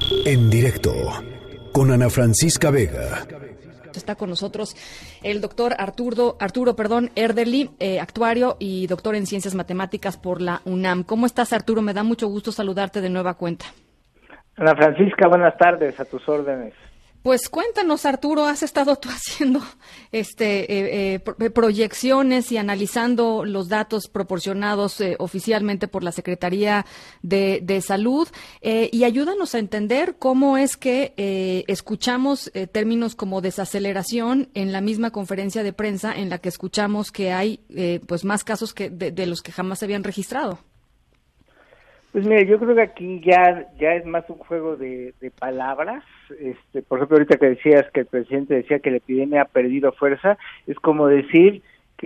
En directo con Ana Francisca Vega. Está con nosotros el doctor Arturo Erdely, actuario y doctor en Ciencias Matemáticas por la UNAM. ¿Cómo estás, Arturo? Me da mucho gusto saludarte de nueva cuenta. Ana Francisca, buenas tardes, a tus órdenes. Pues cuéntanos, Arturo, has estado tú haciendo proyecciones y analizando los datos proporcionados oficialmente por la Secretaría de Salud y ayúdanos a entender cómo es que escuchamos términos como desaceleración en la misma conferencia de prensa en la que escuchamos que hay pues más casos que de los que jamás se habían registrado. Pues mira, yo creo que aquí ya es más un juego de palabras. Por ejemplo, ahorita que decías que el presidente decía que la epidemia ha perdido fuerza, es como decir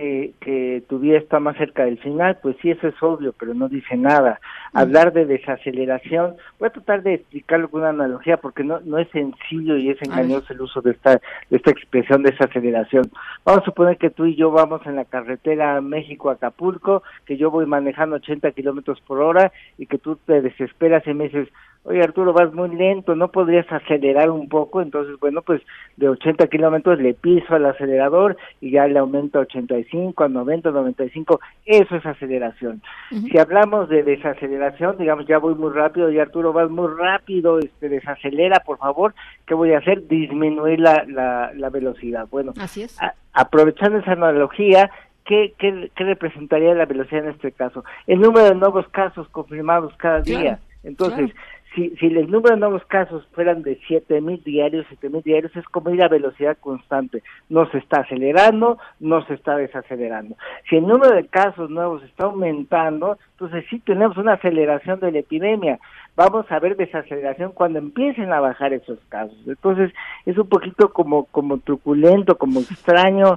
que tu vida está más cerca del final. Pues sí, eso es obvio, pero no dice nada. Hablar de desaceleración, voy a tratar de explicarlo con una analogía porque no es sencillo y es engañoso el uso de esta expresión desaceleración. Vamos a suponer que tú y yo vamos en la carretera México-Acapulco, que yo voy manejando 80 kilómetros por hora y que tú te desesperas y me dices: oye, Arturo, vas muy lento, ¿no podrías acelerar un poco? Entonces, bueno, pues de 80 kilómetros le piso al acelerador y ya le aumento a 85, a 90, 95, eso es aceleración. Uh-huh. Si hablamos de desaceleración, digamos, ya voy muy rápido y Arturo, vas muy rápido, desacelera, por favor, ¿qué voy a hacer? Disminuir la velocidad. Bueno, así es. Aprovechando esa analogía, ¿qué representaría la velocidad en este caso? El número de nuevos casos confirmados cada día. Entonces, si el número de nuevos casos fueran de 7,000 diarios, es como ir a velocidad constante. No se está acelerando, no se está desacelerando. Si el número de casos nuevos está aumentando, entonces sí tenemos una aceleración de la epidemia. Vamos a ver desaceleración cuando empiecen a bajar esos casos. Entonces, es un poquito como truculento, como extraño,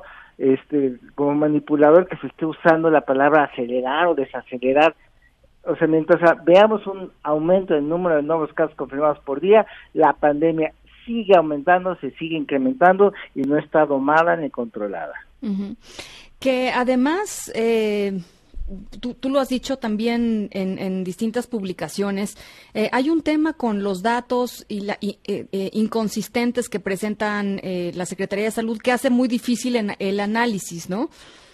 como manipulador que se esté usando la palabra acelerar o desacelerar. O sea, mientras veamos un aumento del número de nuevos casos confirmados por día, la pandemia sigue aumentando, se sigue incrementando y no está domada ni controlada. Uh-huh. Que además, tú lo has dicho también en distintas publicaciones, hay un tema con los datos y inconsistentes que presentan la Secretaría de Salud que hace muy difícil el análisis, ¿no?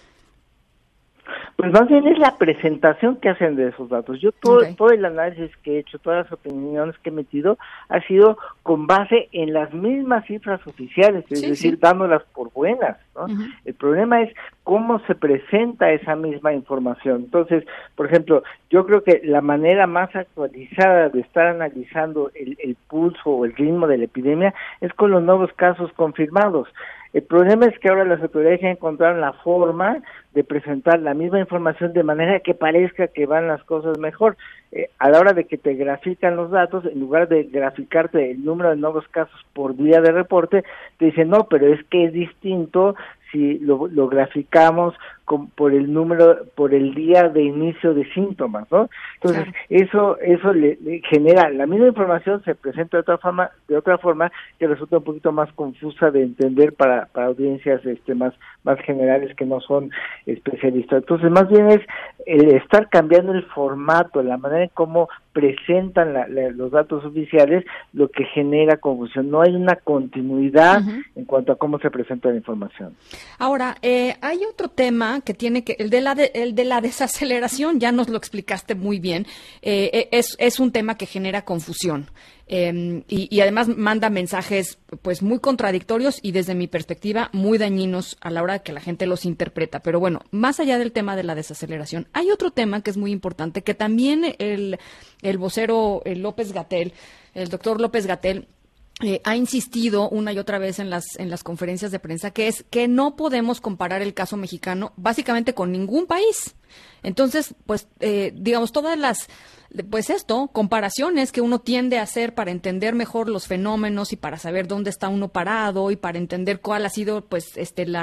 Pues más bien es la presentación que hacen de esos datos. Yo todo el análisis que he hecho, todas las opiniones que he metido, ha sido con base en las mismas cifras oficiales, es decir, dándolas por buenas, ¿no? Uh-huh. El problema es cómo se presenta esa misma información. Entonces, por ejemplo, yo creo que la manera más actualizada de estar analizando el pulso o el ritmo de la epidemia es con los nuevos casos confirmados. El problema es que ahora las autoridades ya encontraron la forma de presentar la misma información de manera que parezca que van las cosas mejor. A la hora de que te grafican los datos, en lugar de graficarte el número de nuevos casos por día de reporte, te dicen, no, pero es que es distinto si lo graficamos por el número, por el día de inicio de síntomas, ¿no? Entonces, claro, eso le genera, la misma información se presenta de otra forma que resulta un poquito más confusa de entender para audiencias más generales que no son especialistas. Entonces, más bien es el estar cambiando el formato, la manera en cómo presentan los datos oficiales, lo que genera confusión. No hay una continuidad uh-huh. en cuanto a cómo se presenta la información. Ahora, hay otro tema que tiene que, el de la desaceleración, ya nos lo explicaste muy bien, es un tema que genera confusión. Y además manda mensajes pues muy contradictorios y desde mi perspectiva muy dañinos a la hora de que la gente los interpreta. Pero bueno, más allá del tema de la desaceleración, hay otro tema que es muy importante, que también el vocero López-Gatell, el doctor López-Gatell, ha insistido una y otra vez en las conferencias de prensa, que es que no podemos comparar el caso mexicano básicamente con ningún país. Entonces, pues, digamos, todas las, pues comparaciones que uno tiende a hacer para entender mejor los fenómenos y para saber dónde está uno parado y para entender cuál ha sido, pues,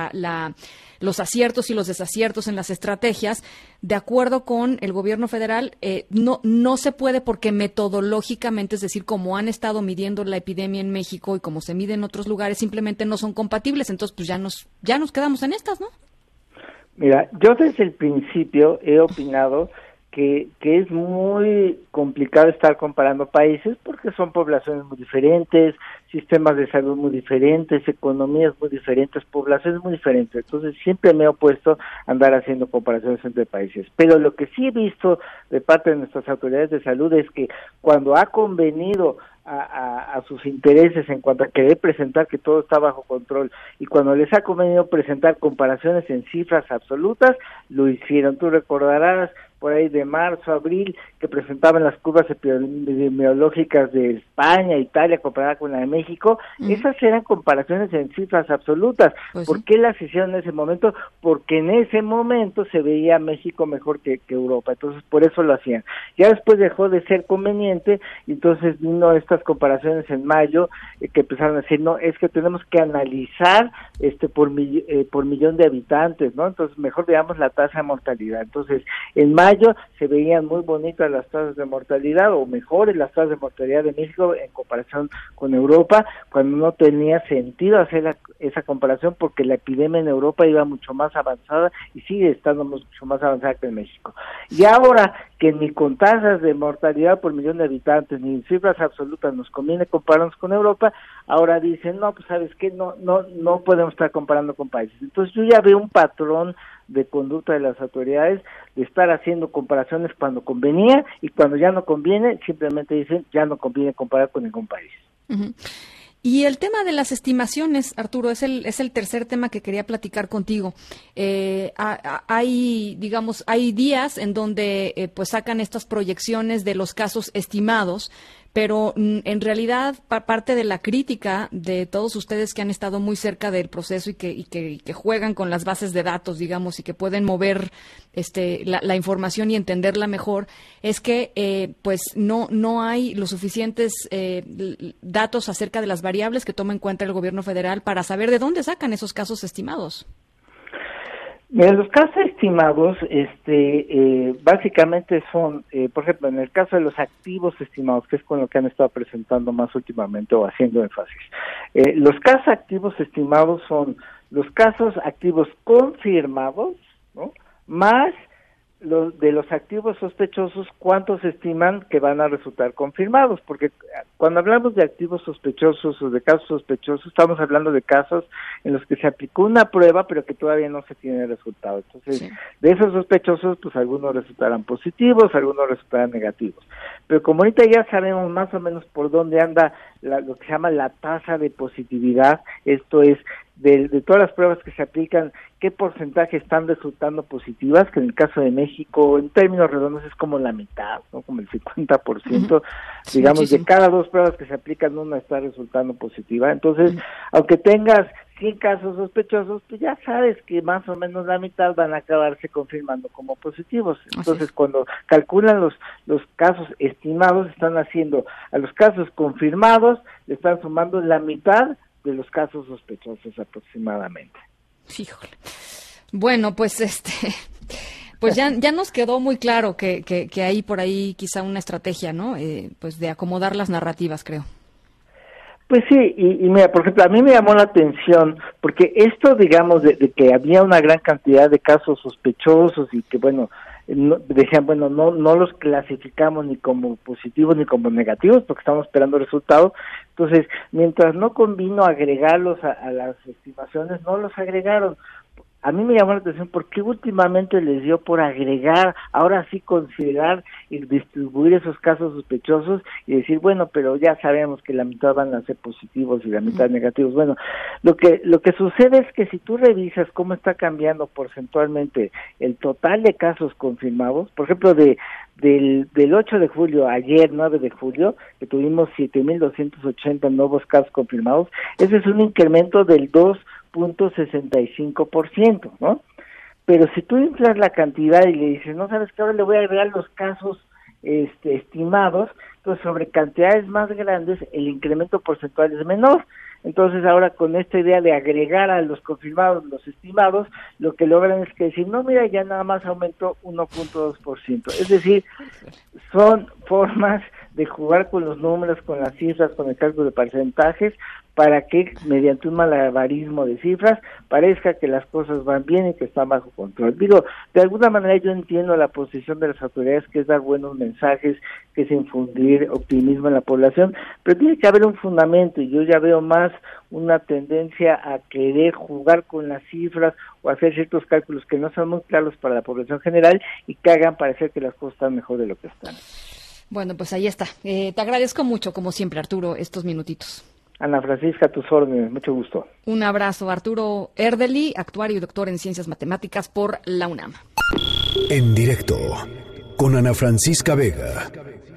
los aciertos y los desaciertos en las estrategias, de acuerdo con el gobierno federal, no se puede porque metodológicamente, es decir, como han estado midiendo la epidemia en México y como se mide en otros lugares, simplemente no son compatibles. Entonces, pues ya nos quedamos en estas, ¿no? Mira, yo desde el principio he opinado que es muy complicado estar comparando países porque son poblaciones muy diferentes, sistemas de salud muy diferentes, economías muy diferentes, poblaciones muy diferentes. Entonces siempre me he opuesto a andar haciendo comparaciones entre países. Pero lo que sí he visto de parte de nuestras autoridades de salud es que cuando ha convenido a sus intereses en cuanto a querer presentar que todo está bajo control y cuando les ha convenido presentar comparaciones en cifras absolutas, lo hicieron. Tú recordarás por ahí de marzo, abril, que presentaban las curvas epidemiológicas de España, Italia, comparada con la de México. Esas eran comparaciones en cifras absolutas. Pues ¿Por qué las hicieron en ese momento? Porque en ese momento se veía México mejor que Europa, entonces por eso lo hacían. Ya después dejó de ser conveniente, y entonces vino estas comparaciones en mayo, que empezaron a decir, no, es que tenemos que analizar por millón de habitantes, ¿no? Entonces mejor veamos la tasa de mortalidad. Entonces, en mayo se veían muy bonitas las tasas de mortalidad, o mejores las tasas de mortalidad de México en comparación con Europa, cuando no tenía sentido hacer esa comparación porque la epidemia en Europa iba mucho más avanzada y sigue estando mucho más avanzada que en México. Y ahora que ni con tasas de mortalidad por millón de habitantes ni en cifras absolutas nos conviene compararnos con Europa, ahora dicen, no, pues sabes qué, no podemos estar comparando con países. Entonces yo ya veo un patrón de conducta de las autoridades de estar haciendo comparaciones cuando convenía, y cuando ya no conviene, simplemente dicen, ya no conviene comparar con ningún país. Uh-huh. Y el tema de las estimaciones, Arturo, es el tercer tema que quería platicar contigo. Hay días en donde pues sacan estas proyecciones de los casos estimados, pero en realidad parte de la crítica de todos ustedes que han estado muy cerca del proceso y que juegan con las bases de datos, digamos, y que pueden mover la información y entenderla mejor, es que pues no hay los suficientes datos acerca de las variables que toma en cuenta el gobierno federal para saber de dónde sacan esos casos estimados. Mira, los casos estimados, básicamente son, por ejemplo, en el caso de los activos estimados, que es con lo que han estado presentando más últimamente o haciendo énfasis. Los casos activos estimados son los casos activos confirmados, ¿no?, más de los activos sospechosos, ¿cuántos estiman que van a resultar confirmados? Porque cuando hablamos de activos sospechosos o de casos sospechosos, estamos hablando de casos en los que se aplicó una prueba, pero que todavía no se tiene resultado. Entonces, sí, de esos sospechosos, pues algunos resultarán positivos, algunos resultarán negativos. Pero como ahorita ya sabemos más o menos por dónde anda lo que se llama la tasa de positividad, esto es, de todas las pruebas que se aplican, qué porcentaje están resultando positivas, que en el caso de México, en términos redondos, es como la mitad, ¿no?, como el 50%, uh-huh, digamos, muchísimo. De cada 2 pruebas que se aplican, una está resultando positiva. Entonces, uh-huh, aunque tengas 100 casos sospechosos, pues ya sabes que más o menos la mitad van a acabarse confirmando como positivos. Entonces, cuando calculan los casos estimados, están haciendo a los casos confirmados, le están sumando la mitad de los casos sospechosos aproximadamente. Híjole. Bueno, pues pues ya nos quedó muy claro que hay por ahí quizá una estrategia, ¿no? Pues de acomodar las narrativas, creo. Pues sí, y mira, por ejemplo, a mí me llamó la atención, porque esto, digamos, de que había una gran cantidad de casos sospechosos y que, bueno, decían, bueno, no los clasificamos ni como positivos ni como negativos porque estamos esperando resultados. Entonces, mientras no convino agregarlos a las estimaciones, no los agregaron. A mí me llamó la atención porque últimamente les dio por agregar, ahora sí considerar y distribuir esos casos sospechosos y decir, bueno, pero ya sabemos que la mitad van a ser positivos y la mitad negativos. Bueno, lo que sucede es que si tú revisas cómo está cambiando porcentualmente el total de casos confirmados, por ejemplo, del 8 de julio, ayer 9 de julio, que tuvimos 7,280 nuevos casos confirmados, ese es un incremento del 2,65%, ¿no? Pero si tú inflas la cantidad y le dices, no, sabes que ahora le voy a agregar los casos estimados, entonces sobre cantidades más grandes el incremento porcentual es menor. Entonces ahora con esta idea de agregar a los confirmados los estimados, lo que logran es que decir, no, mira, ya nada más aumentó 1,2%. Es decir, son formas de jugar con los números, con las cifras, con el cálculo de porcentajes, para que mediante un malabarismo de cifras parezca que las cosas van bien y que están bajo control. Digo, de alguna manera yo entiendo la posición de las autoridades, que es dar buenos mensajes, que es infundir optimismo en la población, pero tiene que haber un fundamento, y yo ya veo más una tendencia a querer jugar con las cifras o hacer ciertos cálculos que no son muy claros para la población general y que hagan parecer que las cosas están mejor de lo que están. Bueno, pues ahí está. Te agradezco mucho, como siempre, Arturo, estos minutitos. Ana Francisca, a tus órdenes, mucho gusto. Un abrazo, Arturo Erdely, actuario y doctor en Ciencias Matemáticas por la UNAM. En directo, con Ana Francisca Vega.